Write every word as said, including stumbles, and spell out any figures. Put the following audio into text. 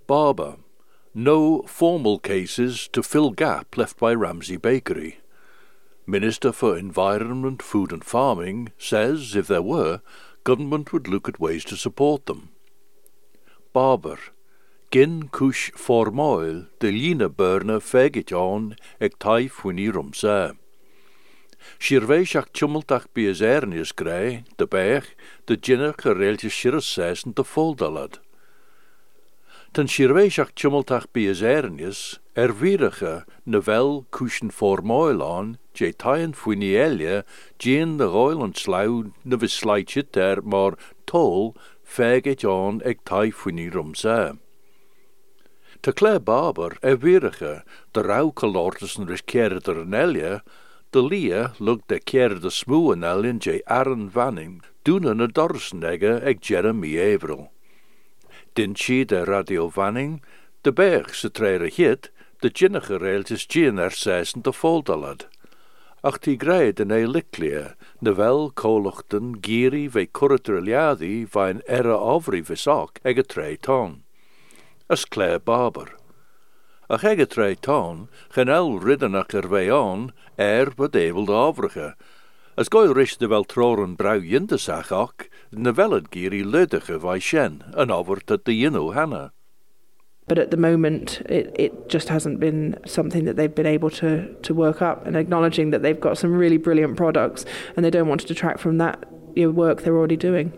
Barber. No formal cases to fill gap left by Ramsey Bakery. Minister for Environment, Food and Farming says if there were, government would look at ways to support them. Barber. Gin kush formoil de lina burner fegit on eg taif winni rumse. Shirveich ach tumultach bias ernius grey, de bech, de ginner gereeltje shirres sesen de voldalad. Ten shirveich ach tumultach bias ernius, er virige novel kushen formoil on, je taien fwini elia, gin de roil en slau ne visleitje er maar tol fegit on eg taif winni rumse. Te Claire Barber er virige de rauw kalortes en riskere der elia, de lia lukt de kere de smoe en elien je Aaron Vanning, doen een dorsnegge eg Jeremy Averill. Dinchi de Radio Vanning, de berg se trere hit, de ginnige reeltjes gin er sesen de voldalad. Ach die greid en e liklia, nevel kolochten giri ve curriturliadi vain erre ovri visak eg a tre ton. As Claire Barber. Ach eg a tre ton, gen el riddenach er vei on, er bedeveld overige. As goi rish de wel troren brau jindesach och, neveled giri ludige vai shen, en over tot de yino hanna. But at the moment, it, it just hasn't been something that they've been able to, to work up, and acknowledging that they've got some really brilliant products and they don't want to detract from that you know, work they're already doing.